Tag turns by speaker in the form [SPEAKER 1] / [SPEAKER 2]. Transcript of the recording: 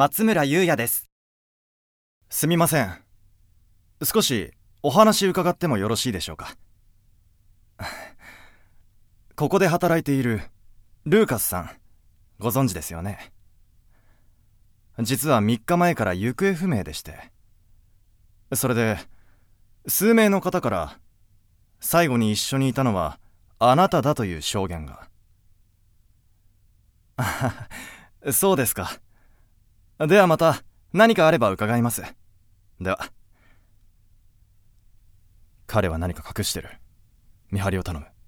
[SPEAKER 1] 松村優也です。
[SPEAKER 2] すみません。少しお話伺ってもよろしいでしょうか。ここで働いているルーカスさん、ご存知ですよね。実は3日前から行方不明でして。それで、数名の方から最後に一緒にいたのはあなただという証言が。そうですか。ではまた何かあれば伺います。では。彼は何か隠してる。見張りを頼む。